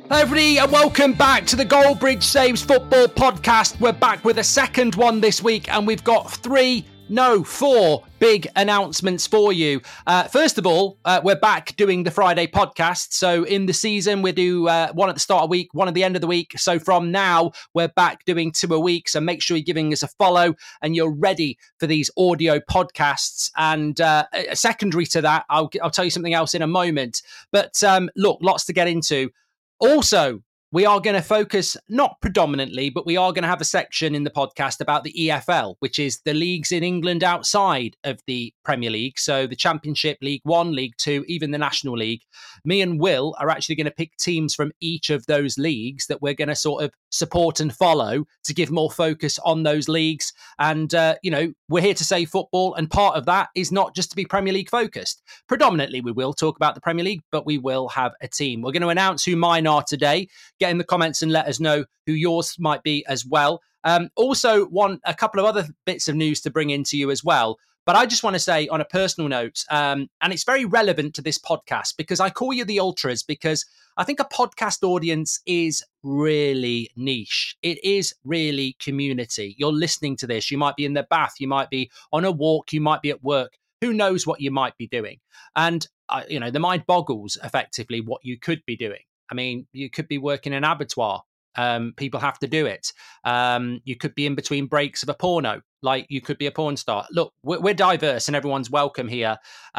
Hello everybody and welcome back to the Goldbridge Saves Football podcast. We're back with a second one this week and we've got four big announcements for you. First of all, we're back doing the Friday podcast. So in the season, we do one at the start of the week, one at the end of the week. So from now, we're back doing 2 a week. So make sure you're giving us a follow and you're ready for these audio podcasts. And secondary to that, I'll tell you something else in a moment. But look, lots to get into. Also, we are going to focus, not predominantly, but we are going to have a section in the podcast about the EFL, which is the leagues in England outside of the Premier League. So the Championship, League One, League Two, even the National League. Me and Will are actually going to pick teams from each of those leagues that we're going to sort of support and follow to give more focus on those leagues. And, we're here to save football. And part of that is not just to be Premier League focused. Predominantly, we will talk about the Premier League, but we will have a team. We're going to announce who mine are today. Get in the comments and let us know who yours might be as well. Also, a couple of other bits of news to bring into you as well. But I just want to say on a personal note, and it's very relevant to this podcast because I call you the Ultras because I think a podcast audience is really niche. It is really community. You're listening to this. You might be in the bath. You might be on a walk. You might be at work. Who knows what you might be doing? And, the mind boggles effectively what you could be doing. I mean, you could be working in an abattoir. People have to do it. You could be in between breaks of a porno, like you could be a porn star. Look, we're diverse and everyone's welcome here.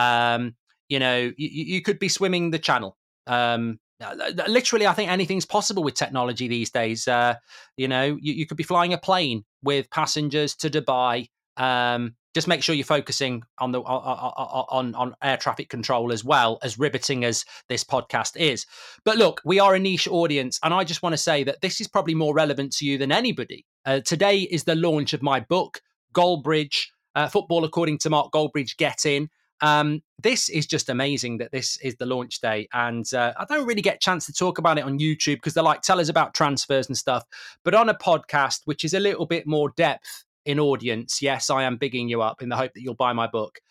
You could be swimming the channel. Literally, I think anything's possible with technology these days. You could be flying a plane with passengers to Dubai. Just make sure you're focusing on the on air traffic control as well, as riveting as this podcast is. But look, we are a niche audience, and I just want to say that this is probably more relevant to you than anybody. Today is the launch of my book, Goldbridge, Football According to Mark Goldbridge, Get In. This is just amazing that this is the launch day, and I don't really get a chance to talk about it on YouTube because they're like, tell us about transfers and stuff. But on a podcast, which is a little bit more depth in audience, yes, I am bigging you up in the hope that you'll buy my book.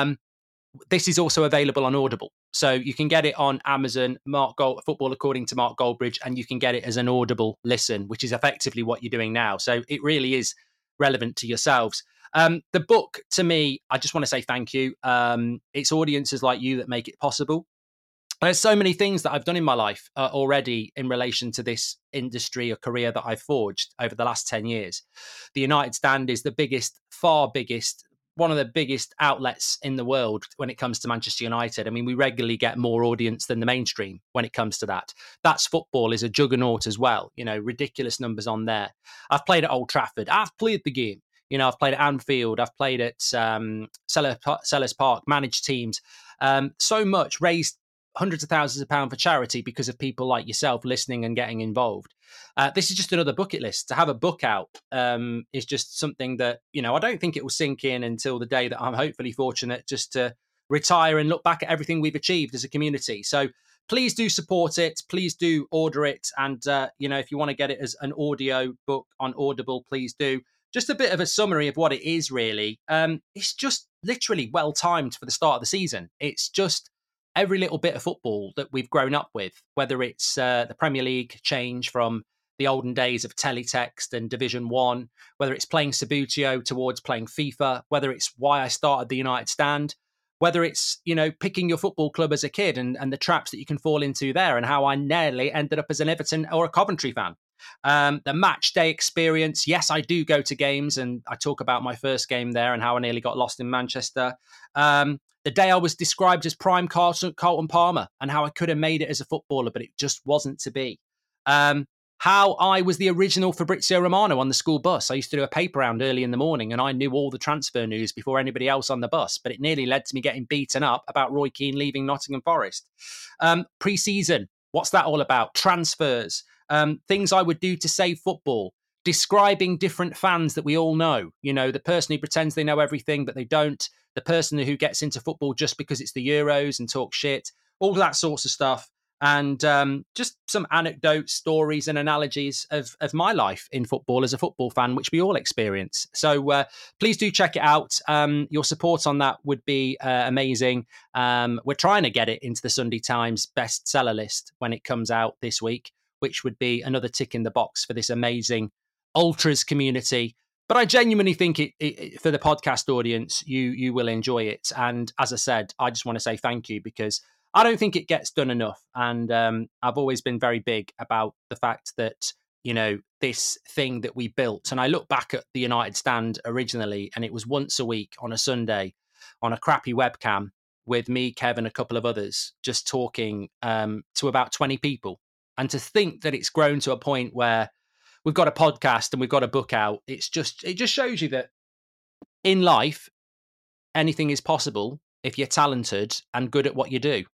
This is also available on Audible. So you can get it on Amazon, Football According to Mark Goldbridge, and you can get it as an Audible listen, which is effectively what you're doing now. So it really is relevant to yourselves. The book, to me, I just want to say thank you. It's audiences like you that make it possible. There's so many things that I've done in my life already in relation to this industry or career that I've forged over the last 10 years. The United Stand is the biggest, far biggest, one of the biggest outlets in the world when it comes to Manchester United. I mean, we regularly get more audience than the mainstream when it comes to that. That's Football is a juggernaut as well. Ridiculous numbers on there. I've played at Old Trafford. I've played the game. I've played at Anfield. I've played at Sellers Park, managed teams. So much, raised hundreds of thousands of pounds for charity because of people like yourself listening and getting involved. This is just another bucket list. To have a book out is just something that, I don't think it will sink in until the day that I'm hopefully fortunate just to retire and look back at everything we've achieved as a community. So please do support it. Please do order it. And, if you want to get it as an audio book on Audible, please do. Just a bit of a summary of what it is, really. It's just literally well timed for the start of the season. It's just every little bit of football that we've grown up with, whether it's the Premier League change from the olden days of teletext and Division 1, whether it's playing Subbuteo towards playing FIFA, whether it's why I started the United Stand, whether it's, picking your football club as a kid and the traps that you can fall into there and how I nearly ended up as an Everton or a Coventry fan. The match day experience. Yes, I do go to games and I talk about my first game there and how I nearly got lost in Manchester. The day I was described as prime Carlton Palmer and how I could have made it as a footballer, but it just wasn't to be. How I was the original Fabrizio Romano on the school bus. I used to do a paper round early in the morning and I knew all the transfer news before anybody else on the bus, but it nearly led to me getting beaten up about Roy Keane leaving Nottingham Forest. Pre-season, what's that all about? Transfers, things I would do to save football, describing different fans that we all know. The person who pretends they know everything, but they don't. The person who gets into football just because it's the Euros and talk shit, all that sorts of stuff. And just some anecdotes, stories and analogies of my life in football as a football fan, which we all experience. So please do check it out. Your support on that would be amazing. We're trying to get it into the Sunday Times bestseller list when it comes out this week. which would be another tick in the box for this amazing ultras community. But I genuinely think it for the podcast audience, you will enjoy it. And as I said, I just want to say thank you, because I don't think it gets done enough. And I've always been very big about the fact that, you know, this thing that we built. And I look back at the United Stand originally, and it was once a week on a Sunday on a crappy webcam with me, Kev, and a couple of others, just talking to about 20 people. And to think that it's grown to a point where we've got a podcast and we've got a book out, it just shows you that in life, anything is possible if you're talented and good at what you do.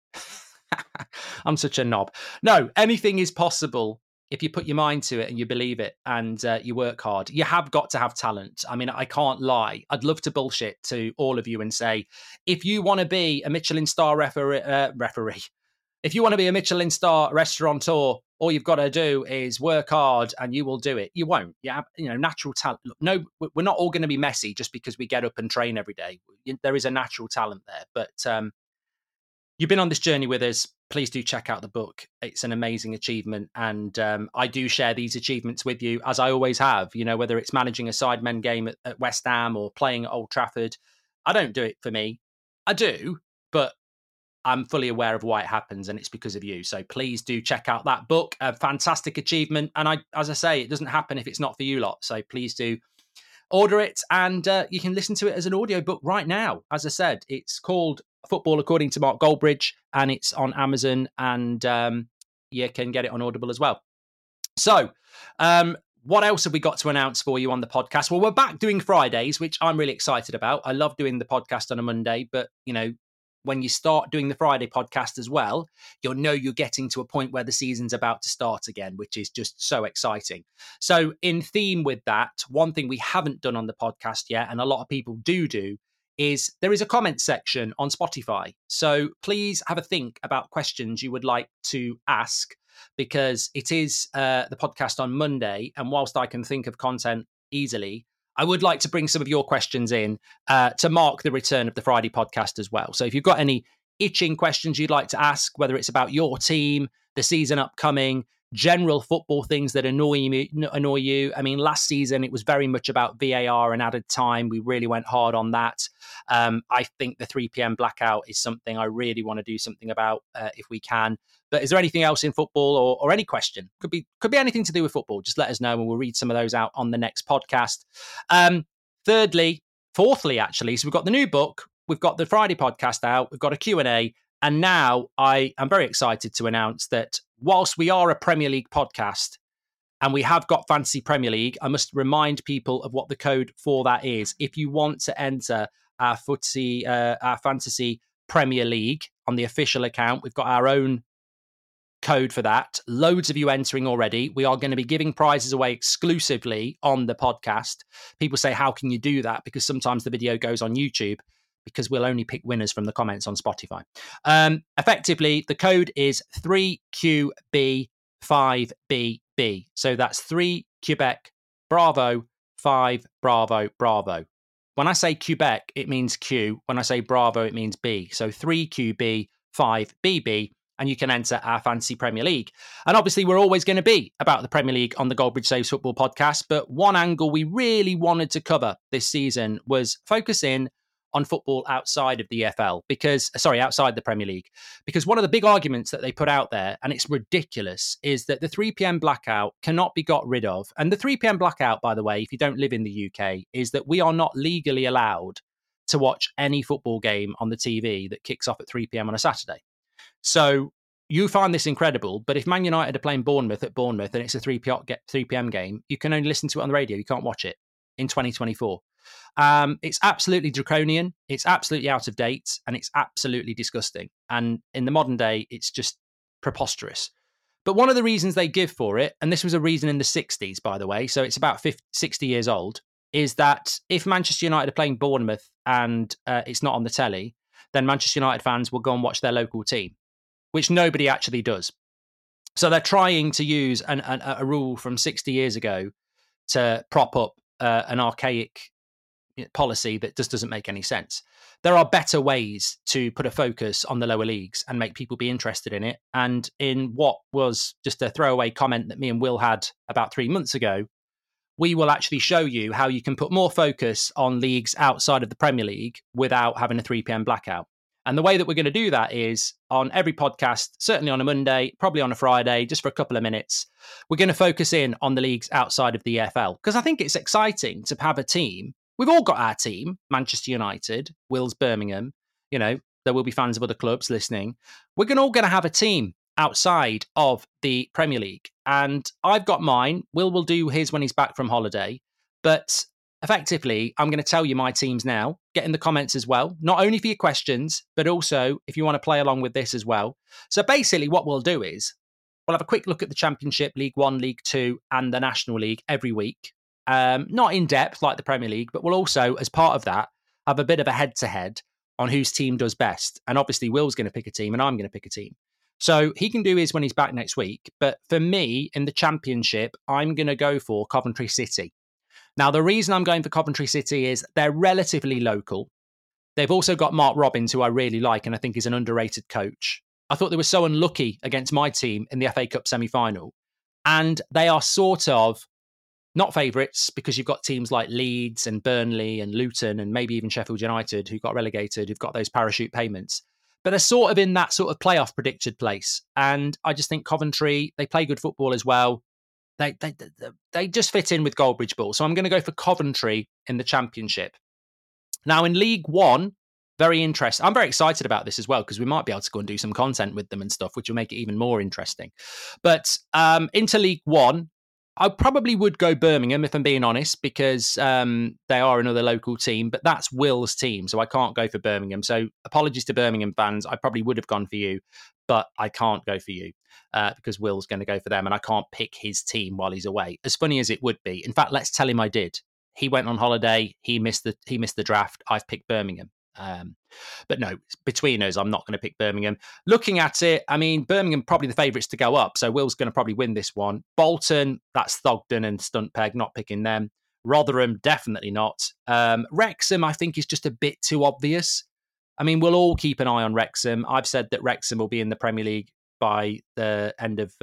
I'm such a knob. No, anything is possible if you put your mind to it and you believe it and you work hard. You have got to have talent. I mean, I can't lie. I'd love to bullshit to all of you and say, if you want to be a Michelin star referee, if you want to be a Michelin star restaurateur, all you've got to do is work hard and you will do it. You won't. You have, natural talent. Look, no, we're not all going to be Messi just because we get up and train every day. There is a natural talent there. But you've been on this journey with us. Please do check out the book. It's an amazing achievement. And I do share these achievements with you, as I always have, whether it's managing a Sidemen game at West Ham or playing at Old Trafford. I don't do it for me. I do, but I'm fully aware of why it happens, and it's because of you. So please do check out that book. A fantastic achievement. And as I say, it doesn't happen if it's not for you lot. So please do order it, and you can listen to it as an audiobook right now. As I said, it's called Football According to Mark Goldbridge, and it's on Amazon, and you can get it on Audible as well. So what else have we got to announce for you on the podcast? Well, we're back doing Fridays, which I'm really excited about. I love doing the podcast on a Monday, but, when you start doing the Friday podcast as well, you'll know you're getting to a point where the season's about to start again, which is just so exciting. So in theme with that, one thing we haven't done on the podcast yet, and a lot of people do, is there is a comment section on Spotify. So please have a think about questions you would like to ask, because it is the podcast on Monday. And whilst I can think of content easily, I would like to bring some of your questions in to mark the return of the Friday podcast as well. So if you've got any itching questions you'd like to ask, whether it's about your team, the season upcoming, general football things that annoy you. I mean, last season, it was very much about VAR and added time. We really went hard on that. I think the 3 p.m. blackout is something I really want to do something about if we can. But is there anything else in football or any question? Could be anything to do with football. Just let us know and we'll read some of those out on the next podcast. Fourthly, actually, so we've got the new book. We've got the Friday podcast out. We've got a Q&A. And now I am very excited to announce that whilst we are a Premier League podcast and we have got Fantasy Premier League, I must remind people of what the code for that is. If you want to enter our Fantasy Premier League on the official account, we've got our own code for that. Loads of you entering already. We are going to be giving prizes away exclusively on the podcast. People say, how can you do that? Because sometimes the video goes on YouTube, because we'll only pick winners from the comments on Spotify. Effectively, the code is 3QB5BB. So that's 3 Quebec Bravo 5 Bravo Bravo. When I say Quebec, it means Q. When I say Bravo, it means B. So 3QB5BB. And you can enter our Fantasy Premier League. And obviously, we're always going to be about the Premier League on the Goldbridge Saves Football podcast. But one angle we really wanted to cover this season was focus in on football outside of the outside the Premier League. Because one of the big arguments that they put out there, and it's ridiculous, is that the 3 p.m. blackout cannot be got rid of. And the 3 p.m. blackout, by the way, if you don't live in the UK, is that we are not legally allowed to watch any football game on the TV that kicks off at 3 p.m. on a Saturday. So you find this incredible, but if Man United are playing Bournemouth at Bournemouth and it's a 3 p.m. game, you can only listen to it on the radio. You can't watch it in 2024. It's absolutely draconian. It's absolutely out of date, and it's absolutely disgusting. And in the modern day, it's just preposterous. But one of the reasons they give for it, and this was a reason in the 60s, by the way, so it's about 60 years old, is that if Manchester United are playing Bournemouth and it's not on the telly, then Manchester United fans will go and watch their local team, which nobody actually does. So they're trying to use a rule from 60 years ago to prop up an archaic, policy that just doesn't make any sense. There are better ways to put a focus on the lower leagues and make people be interested in it. And in what was just a throwaway comment that me and Will had about 3 months ago, we will actually show you how you can put more focus on leagues outside of the Premier League without having a 3 p.m. blackout. And the way that we're going to do that is on every podcast, certainly on a Monday, probably on a Friday, just for a couple of minutes, we're going to focus in on the leagues outside of the EFL. Because I think it's exciting to have a team. We've all got our team, Manchester United, Will's Birmingham. There will be fans of other clubs listening. We're all going to have a team outside of the Premier League. And I've got mine. Will do his when he's back from holiday. But effectively, I'm going to tell you my teams now. Get in the comments as well, not only for your questions, but also if you want to play along with this as well. So basically what we'll do is we'll have a quick look at the Championship, League One, League Two, and the National League every week. Not in depth like the Premier League, but we'll also, as part of that, have a bit of a head-to-head on whose team does best. And obviously Will's going to pick a team and I'm going to pick a team. So he can do his when he's back next week. But for me, in the Championship, I'm going to go for Coventry City. Now, the reason I'm going for Coventry City is they're relatively local. They've also got Mark Robins, who I really like and I think is an underrated coach. I thought they were so unlucky against my team in the FA Cup semi-final. And they are sort of not favourites because you've got teams like Leeds and Burnley and Luton and maybe even Sheffield United who got relegated, who've got those parachute payments. But they're sort of in that sort of playoff predicted place. And I just think Coventry, they play good football as well. They just fit in with Goldbridge Ball. So I'm going to go for Coventry in the Championship. Now in League One, very interesting. I'm very excited about this as well because we might be able to go and do some content with them and stuff, which will make it even more interesting. But into League One, I probably would go Birmingham, if I'm being honest, because they are another local team, but that's Will's team, so I can't go for Birmingham. So apologies to Birmingham fans. I probably would have gone for you, but I can't go for you because Will's going to go for them, and I can't pick his team while he's away. As funny as it would be. In fact, let's tell him I did. He went on holiday. He missed the draft. I've picked Birmingham. But no, between us, I'm not going to pick Birmingham. Looking at it, I mean, Birmingham probably the favourites to go up, so Will's going to probably win this one. Bolton, that's Thogden and Stuntpeg, not picking them. Rotherham, definitely not. Wrexham, I think, is just a bit too obvious. I mean, we'll all keep an eye on Wrexham. I've said that Wrexham will be in the Premier League by the end of...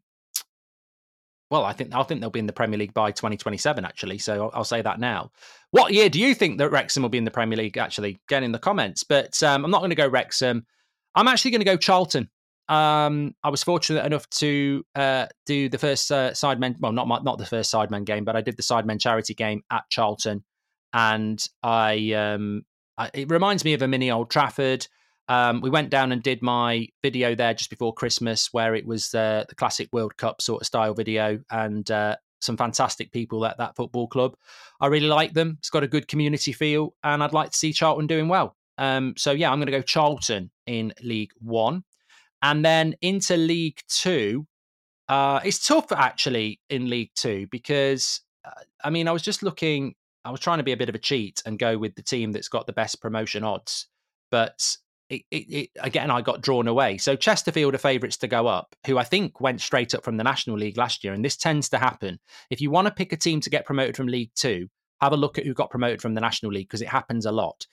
I think they'll be in the Premier League by 2027, actually. So I'll say that now. What year do you think that Wrexham will be in the Premier League, actually? Get in the comments. But I'm not going to go Wrexham. I'm actually going to go Charlton. I was fortunate enough to do the first Sidemen, well, not the first Sidemen game, but I did the Sidemen charity game at Charlton. And it reminds me of a mini Old Trafford. We went down and did my video there just before Christmas, where it was the classic World Cup sort of style video, and some fantastic people at that football club. I really like them. It's got a good community feel, and I'd like to see Charlton doing well. So yeah, I'm going to go Charlton in League One. And then into League Two. It's tough actually in League Two because, I mean, I was trying to be a bit of a cheat and go with the team that's got the best promotion odds. But again, I got drawn away. So Chesterfield are favourites to go up, who I think went straight up from the National League last year. And this tends to happen. If you want to pick a team to get promoted from League Two, have a look at who got promoted from the National League because it happens a lot.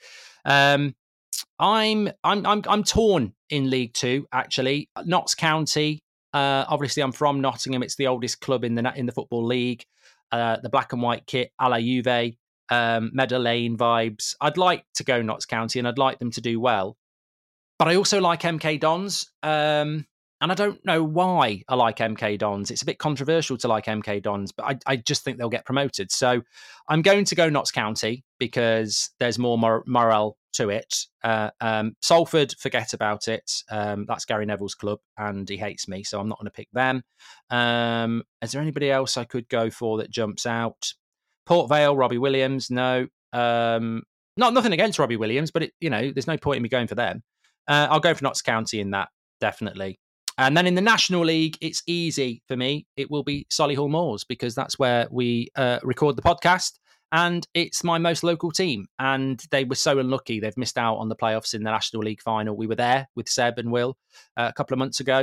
I'm torn in League Two, actually. Notts County. Obviously, I'm from Nottingham. It's the oldest club in the Football League. The black and white kit, a la Juve, Meadow Lane vibes. I'd like to go Notts County and I'd like them to do well. But I also like MK Dons. And I don't know why I like MK Dons. It's a bit controversial to like MK Dons, but I just think they'll get promoted. So I'm going to go Notts County because there's more morale to it. Salford, forget about it. That's Gary Neville's club and he hates me, so I'm not going to pick them. Is there anybody else I could go for that jumps out? Port Vale, Robbie Williams, no. Nothing against Robbie Williams, but there's no point in me going for them. I'll go for Notts County in that, definitely. And then in the National League, it's easy for me. It will be Solihull Moors because that's where we record the podcast. And it's my most local team. And they were so unlucky. They've missed out on the playoffs in the National League final. We were there with Seb and Will a couple of months ago.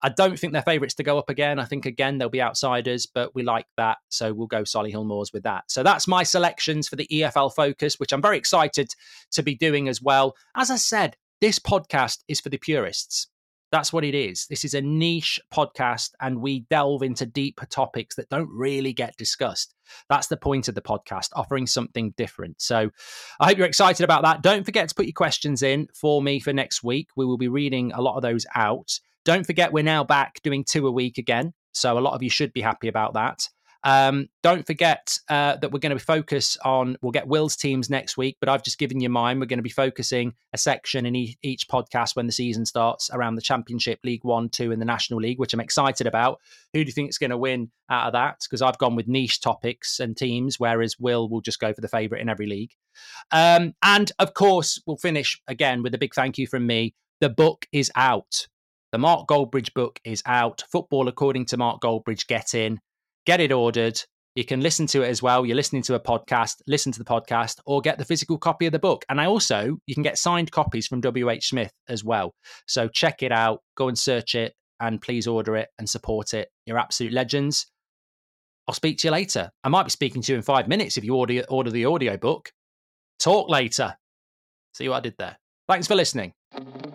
I don't think they're favourites to go up again. I think, again, they'll be outsiders, but we like that. So we'll go Solihull Moors with that. So that's my selections for the EFL Focus, which I'm very excited to be doing as well. As I said, this podcast is for the purists. That's what it is. This is a niche podcast, and we delve into deeper topics that don't really get discussed. That's the point of the podcast, offering something different. So I hope you're excited about that. Don't forget to put your questions in for me for next week. We will be reading a lot of those out. Don't forget, we're now back doing 2 a week again. So a lot of you should be happy about that. Don't forget that we're going to focus on, we'll get Will's teams next week, but I've just given you mine. We're going to be focusing a section in each podcast when the season starts around the Championship, League 1, 2 and the National League, which I'm excited about. Who do you think is going to win out of that? Because I've gone with niche topics and teams, whereas Will will just go for the favourite in every league. And of course, we'll finish again with a big thank you from me. The book is out. The Mark Goldbridge book is out. Football According to Mark Goldbridge. Get it ordered. You can listen to it as well. You're listening to a podcast, listen to the podcast, or get the physical copy of the book. And you can get signed copies from WH Smith as well. So check it out, go and search it, and please order it and support it. You're absolute legends. I'll speak to you later. I might be speaking to you in 5 minutes if you order the audio book. Talk later. See what I did there. Thanks for listening.